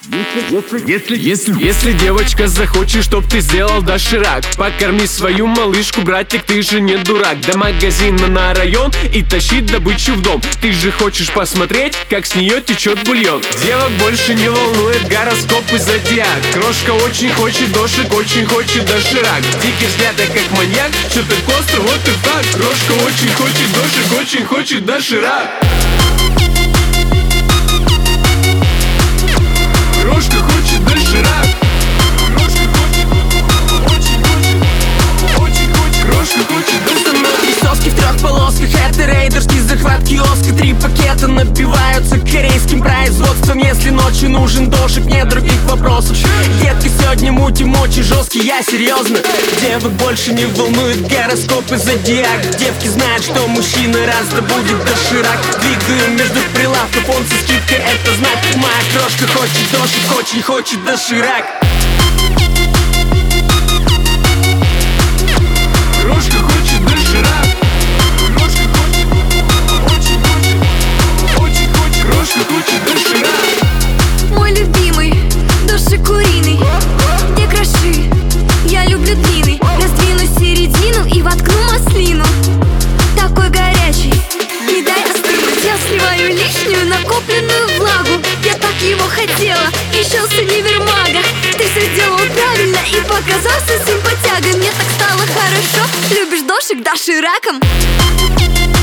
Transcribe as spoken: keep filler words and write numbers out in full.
Если, если, если девочка захочет, чтоб ты сделал доширак, покорми свою малышку, братик, ты же не дурак. До магазина на район и тащить добычу в дом. Ты же хочешь посмотреть, как с нее течет бульон. Девок больше не волнует гороскоп и зодиак. Крошка очень хочет дошик, очень хочет доширак. Дикий взгляд, я как маньяк, что так остро, вот и так. Крошка очень хочет дошик, очень хочет доширак. Крошка хочет доширак. Крошка хочет, очень хочет, очень хочет. Крошка хочет доширак. Присоски в трех полосках, это рейдерский захват киоска. Три пакета набиваются корейским производством. Если ночью нужен дошик, нет других вопросов. Детка, сегодня мути-мочи жесткий, я серьезно. Девок больше не волнует гороскоп и зодиак. Девки знают, что мужчина раз да будет доширак. Двигаю между прилавков, он со скидкой, это знак. Моя крошка хочет дошик, очень хочет доширак. Крошка хочет доширак. Крошка хочет, очень хочет, очень хочет. Крошка хочет доширак. Мой любимый дошик куриный. Где кроши? Я люблю длинный. Раздвину середину и воткну маслину. Такой горячий, не дай остынуть. Я сливаю лишнюю накопленную влагу. Я так его хотела, еще с универмага. Ты все сделал правильно и показался симпатягой. Мне так стало хорошо. Любишь дошик, дошираком?